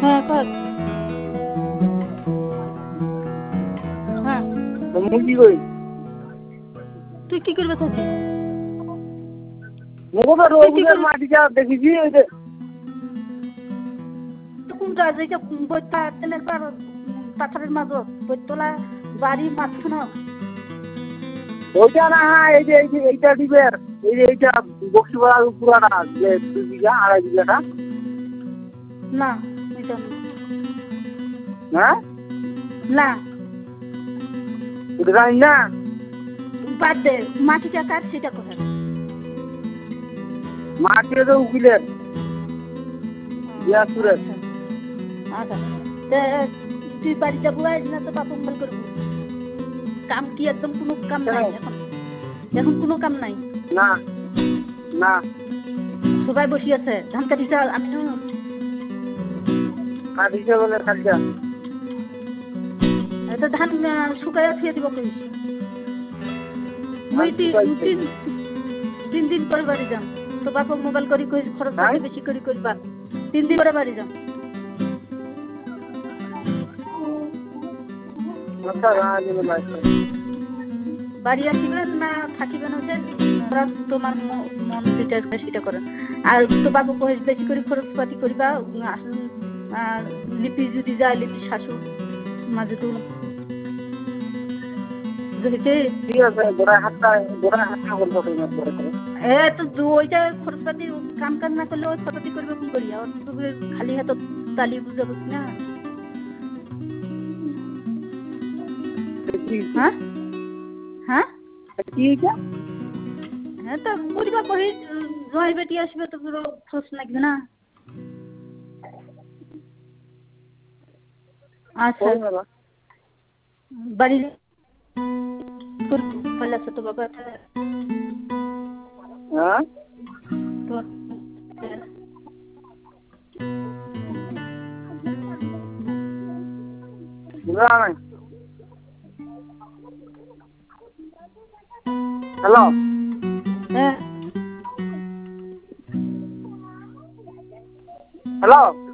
হ্যাঁ কর হ্যাঁ মুরগি কই তুই কি করবে থাকি মুখে রোগের মাটিটা দেখেছি ওই যে কোনটা যেটা বইটা তেলের পাথরের মাজত বইতলা বাড়ি মাঝখানে ওইটা না এই যে এইটা দিবের এই যে এইটা বক্সিপাড়ার পুরাটা যে 2 বিঘা 2.5 বিঘাটা না এটা হ্যাঁ না ওটা জানি না বাদ দে মাটিটা কাট সেটা কোথায় মাটিতে তো উকিলের ইয়াসুরের আচ্ছা তুই বাড়ি যাবো না তো বাপ মোবাইল করবো কাম কি একদম কোনো কাম নাই এখন কোনো কাম নাই না না সবাই বসে আছে ধান কাটিছে আমি কাটিছে বলে কাটিছা এটা ধান শুকাইয়া থিয়ে দিব কইস মুই 3 দিন পরে বাড়ি যাম তো বাপ মোবাইল করি কইস খরচ বেশি করি করবা 3 দিন পরে বাড়ি যাম আচ্ছা রাজি লাগছে বাড়ি আসিবেন না থাকিবেন হচ্ছে তোমার মন যেটা সেটা করেন আর তো বাবু কহিস বেশি করে খরচপাতি করিবা লিপি যদি যায় লিপি শাশুর মাঝে তো ঠিক আছে গোড়ায় হাতটা বলবো তো ওইটা খরচপাতি কাম না করলে ওই খরচপাতি করবে কোন করি আর খালি হাত তালি বুঝাবো না হ্যাঁ হ্যাঁ হ্যাঁ তো বুঝবা কহি জয় বেটি আসবে তো পুরো খরচ লাগবে না আচ্ছা বাড়ি পয়লা ছোট বাবা হ্যাঁ হ্যালো হ্যাঁ হ্যালো